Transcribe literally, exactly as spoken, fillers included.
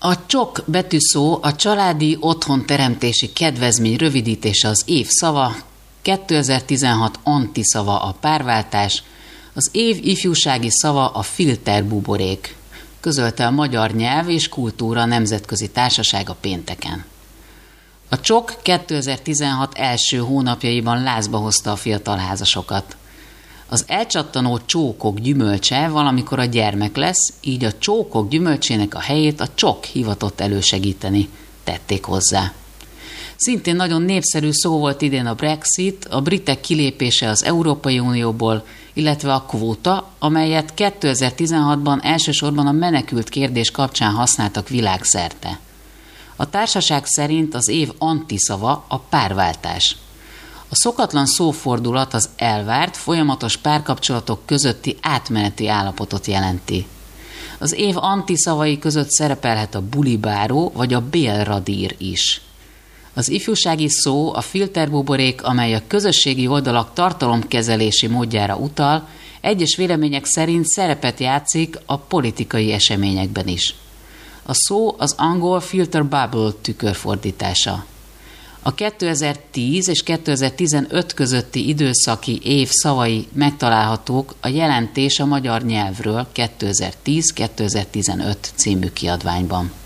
A csok betűszó a családi otthonteremtési kedvezmény rövidítése az év szava, kétezer-tizenhat antiszava a párváltás, az év ifjúsági szava a filterbuborék, közölte a Magyar Nyelv és Kultúra Nemzetközi Társasága pénteken. A csok kétezer-tizenhat első hónapjaiban lázba hozta a fiatal házasokat. Az elcsattanó csókok gyümölcse valamikor a gyermek lesz, így a csókok gyümölcsének a helyét a csok hivatott elősegíteni, tették hozzá. Szintén nagyon népszerű szó volt idén a Brexit, a britek kilépése az Európai Unióból, illetve a kvóta, amelyet kétezer-tizenhatban elsősorban a menekült kérdés kapcsán használtak világszerte. A társaság szerint az év antiszava a párváltás. A szokatlan szófordulat az elvárt, folyamatos párkapcsolatok közötti átmeneti állapotot jelenti. Az év antiszavai között szerepelhet a bulibáró vagy a bélradír is. Az ifjúsági szó a filterbuborék, amely a közösségi oldalak tartalomkezelési módjára utal, egyes vélemények szerint szerepet játszik a politikai eseményekben is. A szó az angol filter bubble tükörfordítása. A kétezer-tíz és kétezer-tizenöt közötti időszaki év szavai megtalálhatók a Jelentés a magyar nyelvről kétezer-tíz-kétezer-tizenöt című kiadványban.